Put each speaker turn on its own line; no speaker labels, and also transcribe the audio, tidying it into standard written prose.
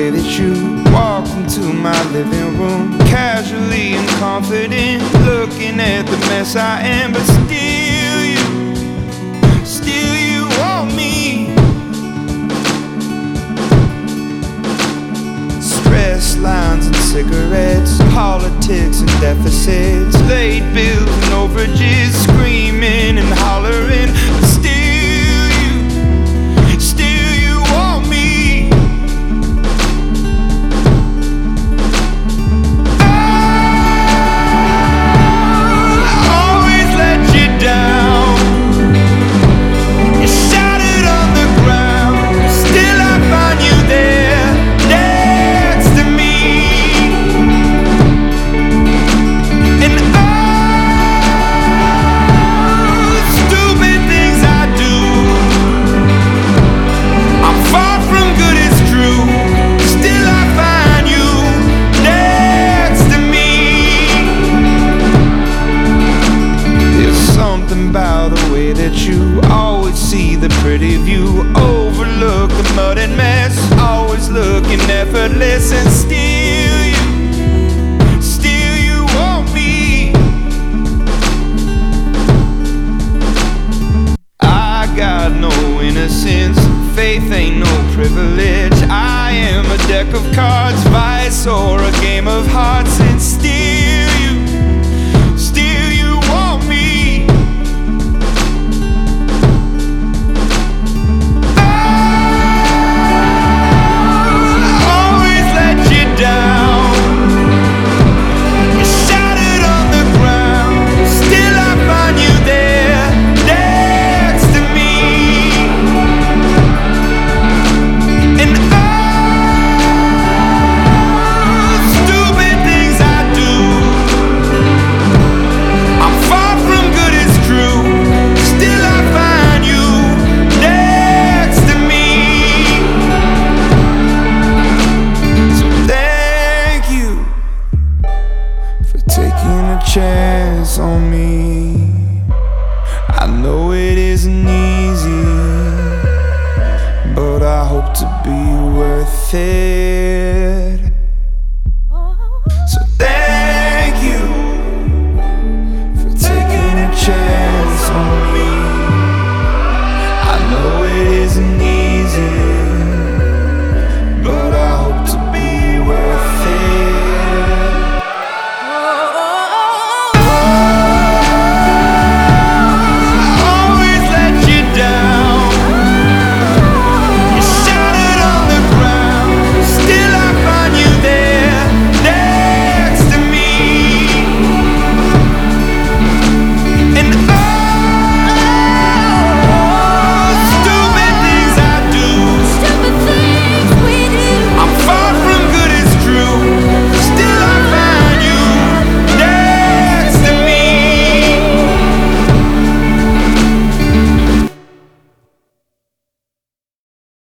way that you walked into my living room, casually and confident, looking at the mess I am. But still you want me. Stress lines and cigarettes, politics and deficits, late bills and overages, screaming and hollering. But still you want me. I always let you down. You shattered on the ground, still I find you there, next to me. And stupid things I do, I'm far from good, it's true, still I find you next to me. There's something about the way that you always see the pretty view, overlook the mud and mess, always looking effortless. And still you want me. I got no innocence, faith ain't no privilege. I am a deck of cards, vice or a game of hearts.